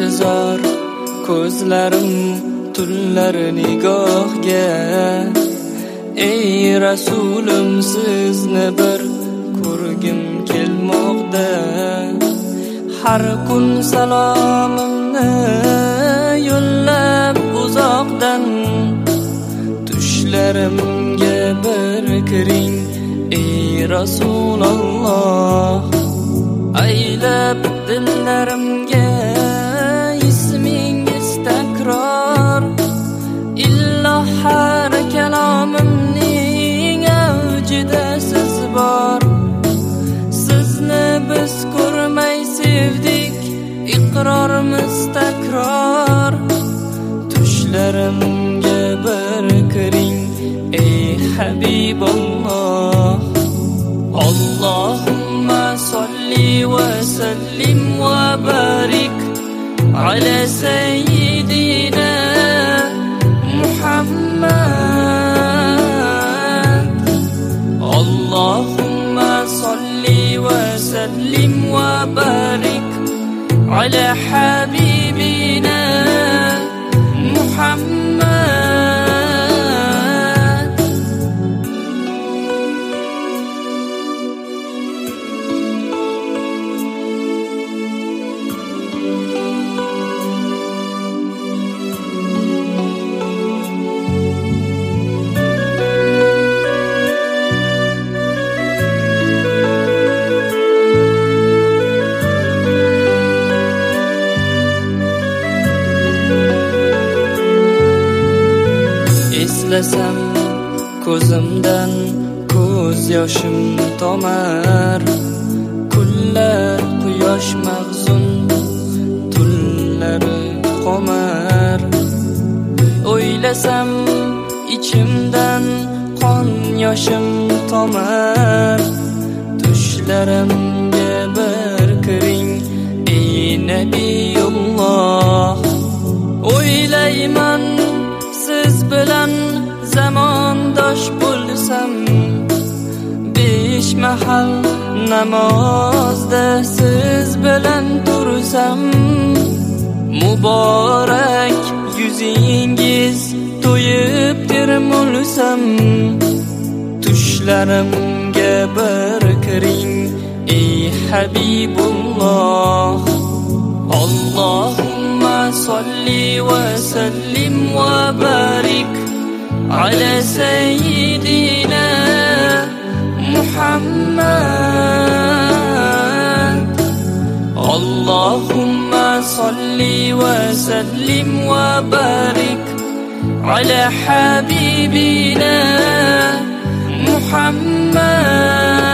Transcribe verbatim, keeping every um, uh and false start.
intizor ko'zlarim tunlar nigohga. Ey Rasulim, sizni bir ko'rgim kelmoqda. Har kun salomimni yo'llab uzoqdan, tushlarimga bir kiring ey Rasululloh. Aylab dillarimga ismingiz takror, illo har kalomimning avjida siz bor. Sizni biz ko'rmay sevdik, iqrorimiz takror. Tushlarimga bir kiring ey Habibulloh. Allahumma salli wa sallim wa barik ala sayyidina Muhammad. Allahumma salli wa sallim wa barik ala habibina Muhammad. Eslasam ko'zimdan ko'z yoshim tomar. Kunlar quyosh mag'zun, tunlari qomar. O'ylasam ichimdan qon yoshim tomar. Tushlarimga bir kiring ey Nabiyulloh. O'ylayman siz bilan zamondosh bo'lsam, besh mahal namozda siz bilan tursam. Muborak yuzingiz to'yib termulsam. Tushlarimga bir kiring ey Habibulloh. Allahumma salli wa sallim wa barik ala sayyidina Muhammad. Allahumma salli wa sallim wa barik ala habibina Muhammad.